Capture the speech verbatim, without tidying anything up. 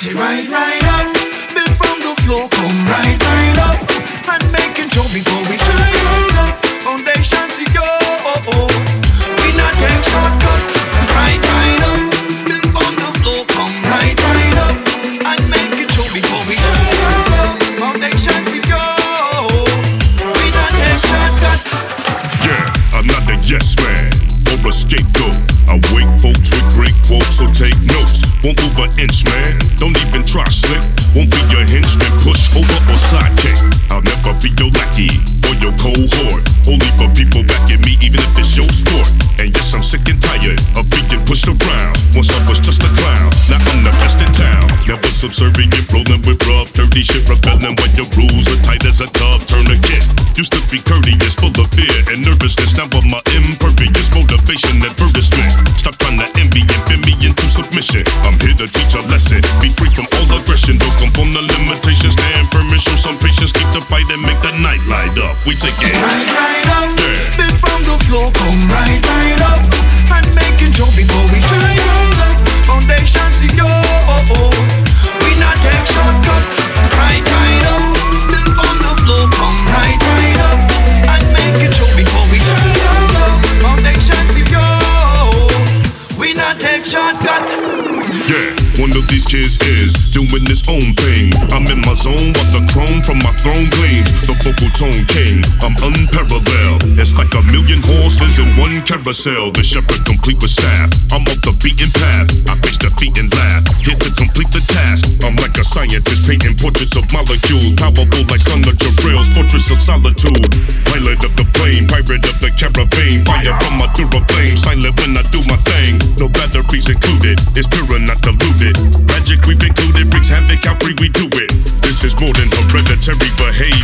Say right, right up, build from the floor, come right, right up, and making sure before we rise up. Foundation secure, oh, oh. We not take shortcut. Right, right up, build from the floor, come right, right up, and making sure before we rise up. Foundation secure, oh, oh. We not take shortcut. Yeah, I'm not the yes man or a scapegoat. I wake folks with great quotes, so take notes. Won't move an inch, man. Don't even try slick. Won't be your henchman, push over or sidekick. I'll never be your lackey or your cohort. Only for people back at me, even if it's your sport. And yes, I'm sick and tired of being pushed around. Once I was just a clown, now I'm the best in town. Never subservient, rolling with rough, dirty shit, rebelling when your rules are tight as a tub tourniquet. Used to be courteous, full of fear and nervousness. Now I'm my impervious motivation advertisement. Stop trying to envy and bend me into submission. I'm here to teach a lesson. Be free from all aggression. Don't conform to limitations. Stand firm and show some patience. Keep the fight and make the night light up. We take it. Right, right up. Yeah. Build from the floor. Come right, right up. And making sure before we rise up. Foundation secure. Oh, oh. We not take shortcut. Right, right up. Build from the floor. Come right, right up. And making sure before we rise up. Foundation secure. We not take shortcut. Yeah, one of these kids is doing his own thing. I'm in my zone while the chrome from my throne gleams. The vocal tone king, I'm unparalleled. It's like a million horses in one carousel. The shepherd complete with staff. I'm off the beaten path. I face defeat and laugh. Here to complete the task. I'm like a scientist painting portraits of molecules. Powerful like Son of Jarrell's Fortress of Solitude. Pilot of the plane, pirate of the caravan. Fire from my flame, silent when I do my thing. No batteries included, it's pure and not diluted. Magic we've included, brings havoc, how free we do it. This is more than hereditary behavior.